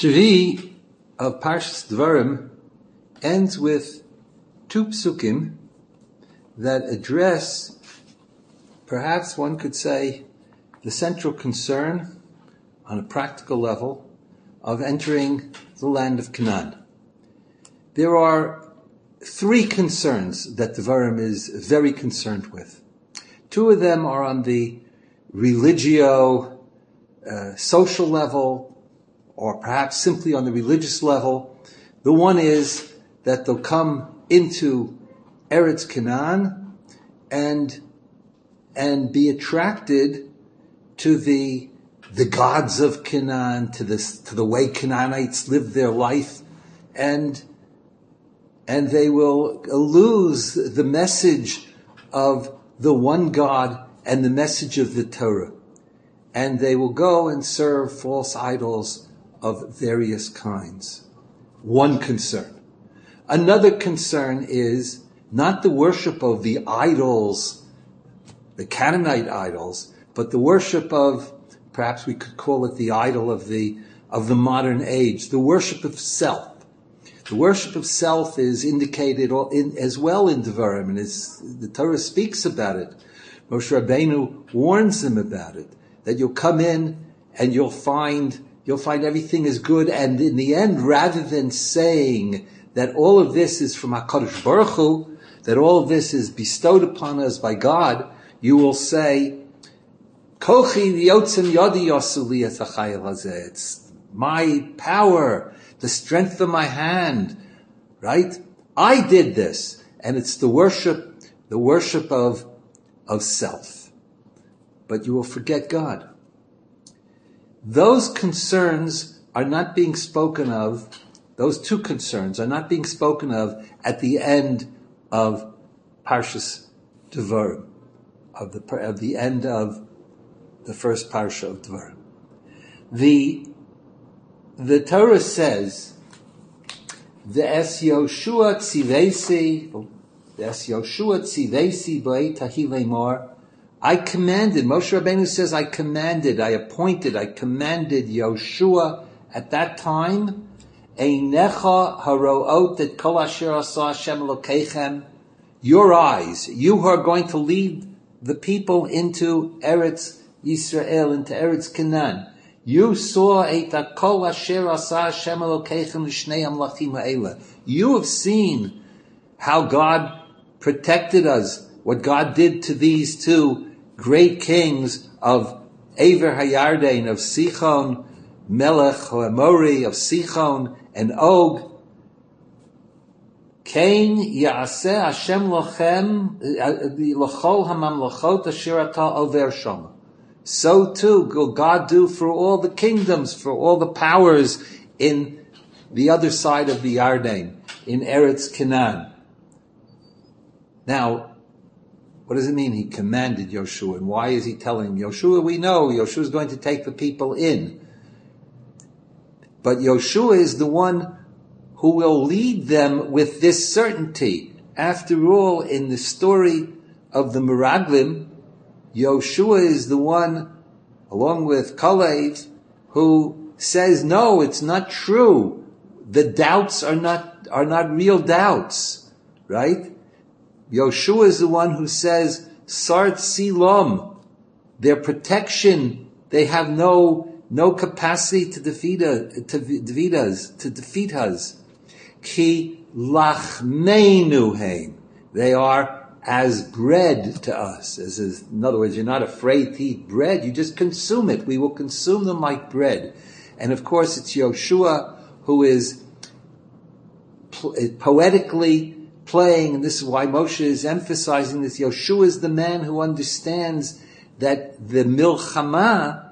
Shvi of Parshas Dvarim ends with two psukim that address, perhaps one could say, the central concern on a practical level of entering the land of Canaan. There are three concerns that Dvarim is very concerned with. Two of them are on the religio, social level, or perhaps simply on the religious level. The one is that they'll come into Eretz Canaan and be attracted to the gods of Canaan, to the way Canaanites live their life, and they will lose the message of the one God and the message of the Torah. And they will go and serve false idols of various kinds. One concern. Another concern is not the worship of the idols, the Canaanite idols, but the worship of, perhaps we could call it the idol of the modern age, the worship of self. The worship of self is indicated as well in Devarim, and the Torah speaks about it. Moshe Rabbeinu warns them about it, that you'll come in and you'll find everything is good, and in the end, rather than saying that all of this is from HaKadosh Baruch Hu, that all of this is bestowed upon us by God, you will say, Kochi yotzim yodi yosuli et hachayil hazeh. It's my power, the strength of my hand, right? I did this, and it's the worship of self. But you will forget God. Those concerns are not being spoken of, those two concerns are not being spoken of at the end of Parshas Devarim, of the end of the first Parsha of Devarim. The Torah says, V'es Yoshua tzivesi b'ei tahi lemor, I commanded, Moshe Rabbeinu says, I commanded Yoshua at that time, Einecha haro'ot et kol asher asa Hashem Elokeichem, your eyes, you who are going to lead the people into Eretz Yisrael, into Eretz Canaan. You saw et kol asher asa Hashem Elokeichem l'shnei amlachim ha'ela. You have seen how God protected us, what God did to these two great kings of Aver Hayarden, of Sichon, Melech Hoamori, of Sichon, and Og. Kain Ya'aseh Hashem lochem l'chol hamamlachot asher ata over shama. So too will God do for all the kingdoms, for all the powers in the other side of the Yarden, in Eretz Canaan. Now, what does it mean he commanded Yoshua? And why is he telling him? Yoshua, we know, Yoshua is going to take the people in. But Yoshua is the one who will lead them with this certainty. After all, in the story of the Meraglim, Yoshua is the one, along with Kalev, who says, no, it's not true. The doubts are not real doubts, right? Yoshua is the one who says, Sart Silom, their protection, they have no capacity to defeat us. Ki lachmeinu heim, they are as bread to us. In other words, you're not afraid to eat bread, you just consume it. We will consume them like bread. And of course, it's Yoshua who is poetically playing, and this is why Moshe is emphasizing this. Yoshua is the man who understands that the milchama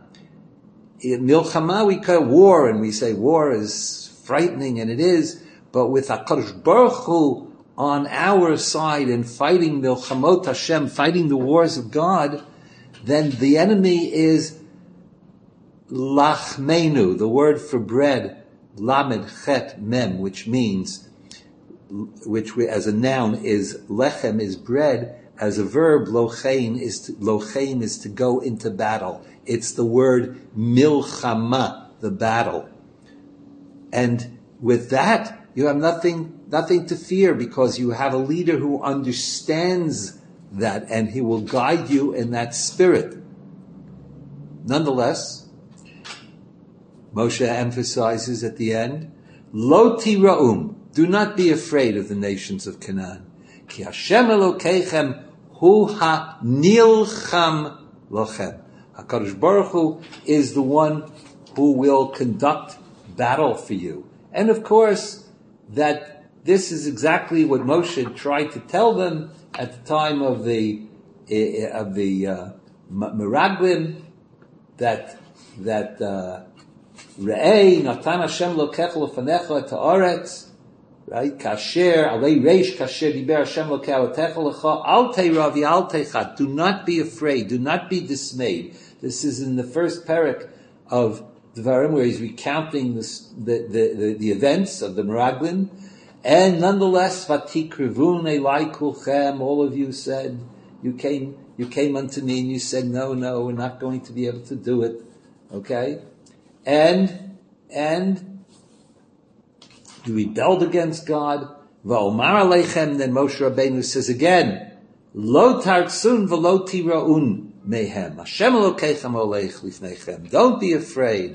we call war, and we say war is frightening, and it is, but with HaKadosh Baruch Hu on our side and fighting milchamot Hashem, fighting the wars of God, then the enemy is lachmenu, the word for bread, lamed chet mem, which as a noun is lechem, is bread. As a verb, lochein is to go into battle. It's the word milchama, the battle. And with that, you have nothing to fear, because you have a leader who understands that, and he will guide you in that spirit. Nonetheless, Moshe emphasizes at the end, Lo tira'um, do not be afraid of the nations of Canaan. Ki Hashem Elokeichem hu ha-nilcham lochem. HaKadosh Baruch Hu is the one who will conduct battle for you. And of course, that this is exactly what Moshe tried to tell them at the time of the Meraglim, that Re'ei Natan Hashem Lokecha Lefanecha Ta'aretz, right? Kasher Alei Reish Kasher Diber Hashem Lokecha Lecha Al Teira V'Al Teichat. Do not be afraid. Do not be dismayed. This is in the first parak of Devarim, where he's recounting the events of the Meraglim. And nonetheless, Vatikrivun Elai Kulchem, all of you said, you came unto me and you said, no, we're not going to be able to do it. Okay? And you rebelled against God. Va'omar Aleichem, then Moshe Rabbeinu says again, Lo tartsun v'lo tira'un mehem. Hashem Elokeichem oleich lifneichem. Don't be afraid.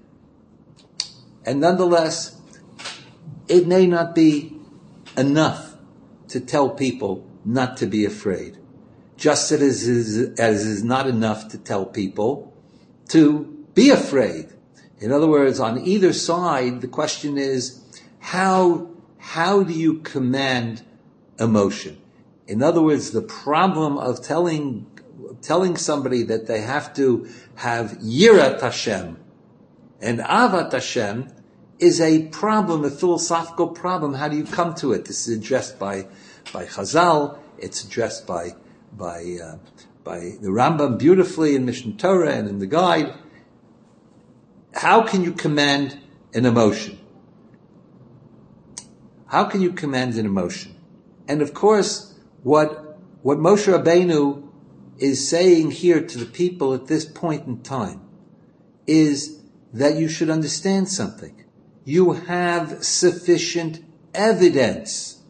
And nonetheless, it may not be enough to tell people not to be afraid. Just as it is not enough to tell people to be afraid. In other words, on either side, the question is, how do you command emotion? In other words, the problem of telling somebody that they have to have Yirat Hashem and Avat Hashem is a problem, a philosophical problem. How do you come to it? This is addressed by Chazal. It's addressed by the Rambam beautifully in Mishnah Torah and in the Guide. How can you command an emotion? How can you command an emotion? And of course, what Moshe Rabbeinu is saying here to the people at this point in time is that you should understand something. You have sufficient evidence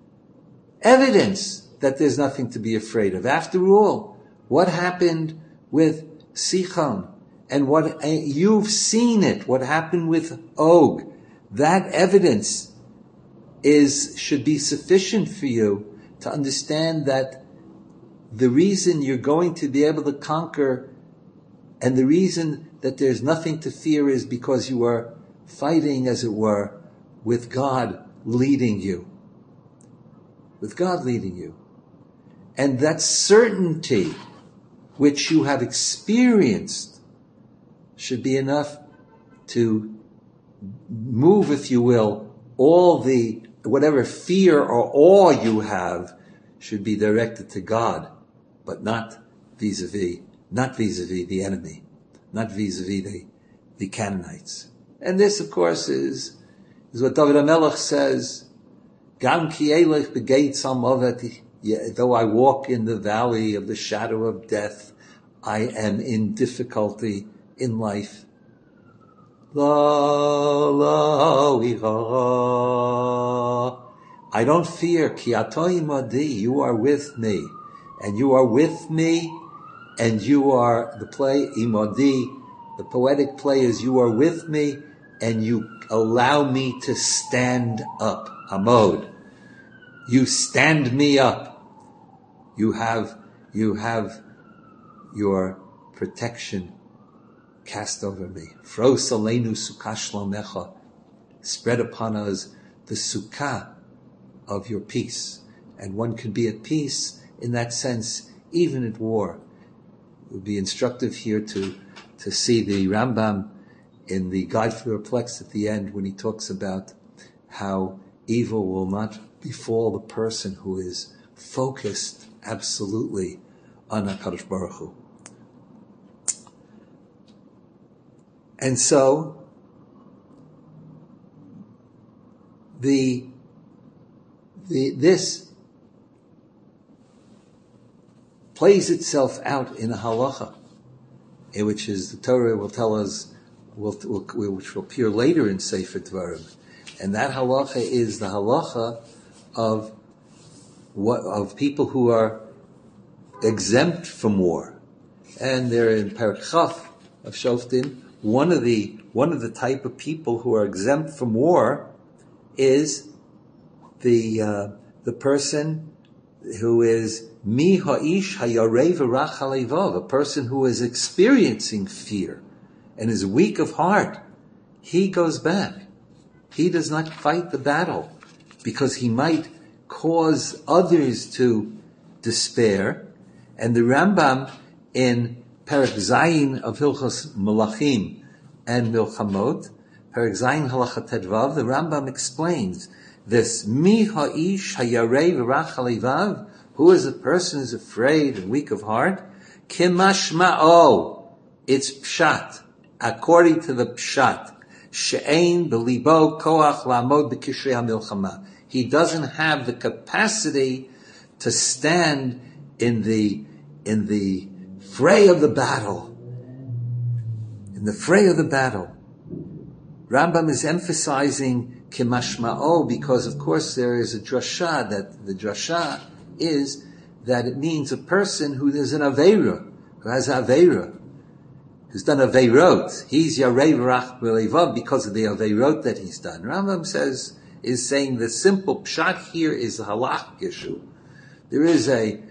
that there's nothing to be afraid of. After all, what happened with Sichon, and what you've seen it, what happened with Og, that evidence should be sufficient for you to understand that the reason you're going to be able to conquer, and the reason that there's nothing to fear, is because you are fighting, as it were, with God leading you. With God leading you. And that certainty which you have experienced should be enough to move, if you will, all the, whatever fear or awe you have should be directed to God, but not vis-a-vis the enemy, not vis-a-vis the Canaanites. And this, of course, is what David HaMelech says, Gam ki elech begates al-movet, though I walk in the valley of the shadow of death, I am in difficulty in life. I don't fear, ki atoi imadi, you are with me, and you are with me, and you are, the play, imadi, the poetic play is, you are with me, and you allow me to stand up. Amod. You stand me up. You have your protection cast over me. Fros aleinu sukkah shlomecha. Spread upon us the sukkah of your peace. And one can be at peace in that sense, even at war. It would be instructive here to see the Rambam in the Guide for the Perplexed at the end, when he talks about how evil will not befall the person who is focused absolutely on HaKadosh Baruch Hu. And so, this plays itself out in a halacha, in which is the Torah will tell us which will appear later in Sefer Dvarim. And that halacha is the halacha of people who are exempt from war. And they're in Perek Chaf of Shoftim. One of the type of people who are exempt from war is the person who is mi ha'ish hayarev v'rach halevav, a person who is experiencing fear and is weak of heart. He goes back. He does not fight the battle because he might cause others to despair. And the Rambam in Perek Zayin of Hilchos Malachim and Milchamot, Perek Zayin Halacha Tedvav, the Rambam explains this mi ha'ish hayarei v'rach halevav, who is a person who is afraid and weak of heart, kimashma'o, it's pshat, according to the pshat, she'ein belibo koach la'amod b'kishrei ha'milchama. He doesn't have the capacity to stand in the fray of the battle. In the fray of the battle. Rambam is emphasizing kimashma'o because, of course, there is a drasha, that the drasha is that it means a person who is an aveira, who has aveira, who's done aveirot. He's yarei v'rach b'leivav because of the aveirot that he's done. Rambam is saying the simple pshat here is the halach issue. There is I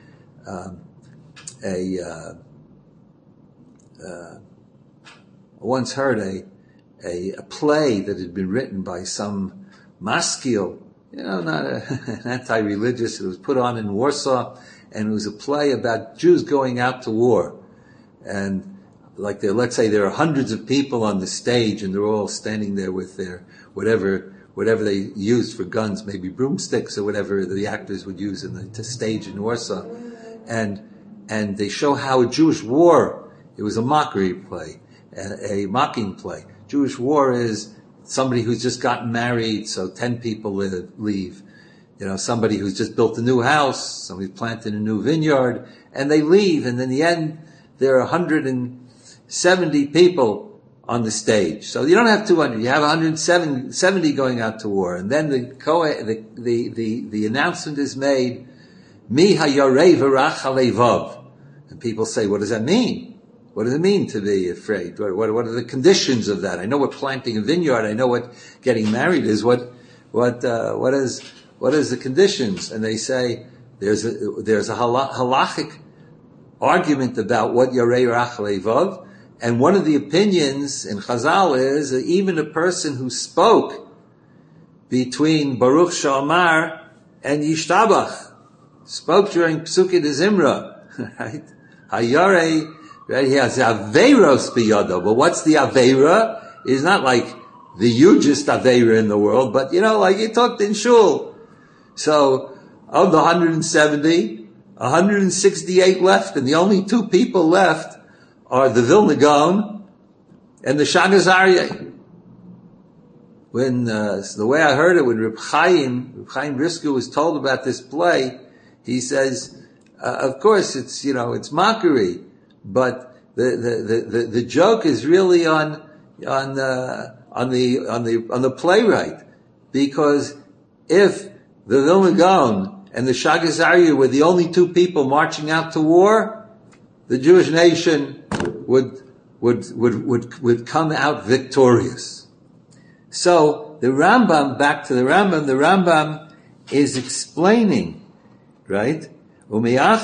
once heard a play that had been written by some maskil, not an anti-religious. It was put on in Warsaw, and it was a play about Jews going out to war. And let's say there are hundreds of people on the stage, and they're all standing there with their whatever they used for guns, maybe broomsticks or whatever the actors would use to stage in Warsaw. And they show how a Jewish war, it was a mockery play, a mocking play. Jewish war is somebody who's just gotten married, so 10 people leave. Somebody who's just built a new house, somebody planted a new vineyard, and they leave, and in the end, there are 170 people on the stage. So you don't have 200, you have 170 going out to war. And then the announcement is made, Mi hayarei v'rach halevav. And people say, what does that mean? What does it mean to be afraid? What are the conditions of that? I know what planting a vineyard, I know what getting married is. What is the conditions? And they say there's a halachic argument about what yarei v'rach halevav. And one of the opinions in Chazal is that even a person who spoke between Baruch She'amar and Yishtabach, spoke during Psukei de Zimra, right? Hayare, right? He has Aveiros biyado. But what's the Aveira? It's not like the hugest Aveira in the world, but like he talked in Shul. So, of the 170, 168 left, and the only 2 people left are the Vilna Gaon and the Shag Azaryeh. When, the way I heard it, when Reb Chaim Brisker was told about this play, he says, of course it's mockery, but the joke is really on the playwright, because if the Vilna Gaon and the Shag Azaryeh were the only 2 people marching out to war, the Jewish nation would come out victorious. So the Rambam, back to the Rambam is explaining, right? When a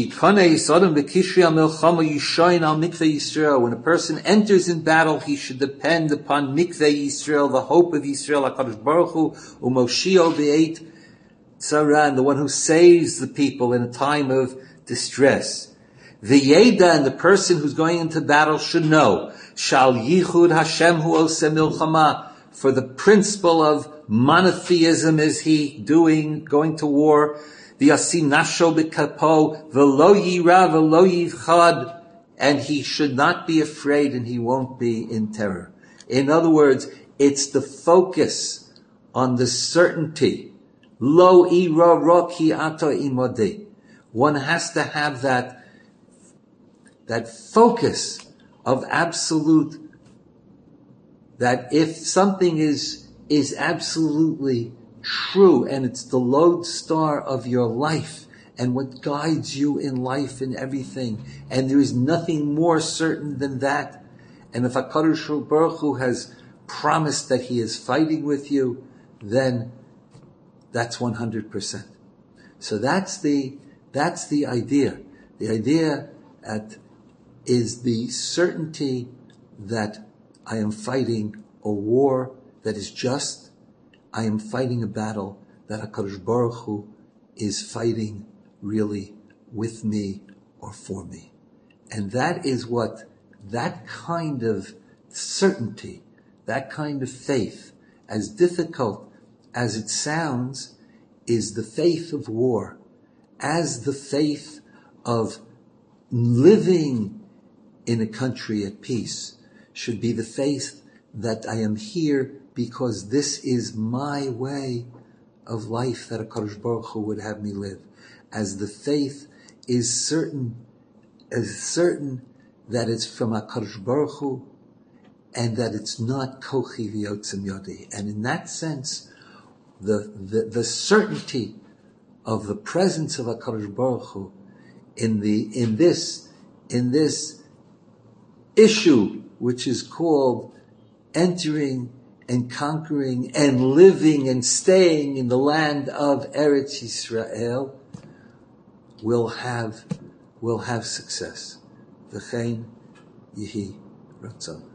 person enters in battle, he should depend upon Mikveh Yisrael, the hope of Yisrael, HaKadosh Baruch Hu, Umoshio B'eit Tzara, and the one who saves the people in a time of distress. The Yeda, and the person who's going into battle should know, Shal Yichud Hashem Hu Oseh Milchama, for the principle of monotheism is he going to war. The Yasim Nafsho B'Kapo, V'lo Yira V'lo Yivchad, and he should not be afraid and he won't be in terror. In other words, it's the focus on the certainty. Lo ira ro ki ato imode. One has to have that focus of absolute that if something is absolutely true and it's the lodestar of your life and what guides you in life and everything, and there is nothing more certain than that, and if HaKadosh Baruch Hu has promised that He is fighting with you, then that's 100%. So that's the idea. The idea is the certainty that I am fighting a war that is just. I am fighting a battle that HaKadosh Baruch Hu is fighting really with me or for me. And that is what that kind of certainty, that kind of faith, as difficult as it sounds, is the faith of war, as the faith of living in a country at peace, should be the faith that I am here because this is my way of life that HaKadosh Baruch Hu would have me live. As the faith is certain that it's from HaKadosh Baruch Hu and that it's not kochi v'yotzem yodi. And in that sense, the certainty of the presence of HaKadosh Baruch Hu in this issue, which is called entering and conquering and living and staying in the land of Eretz Yisrael, will have success. V'chein yihi ratzon.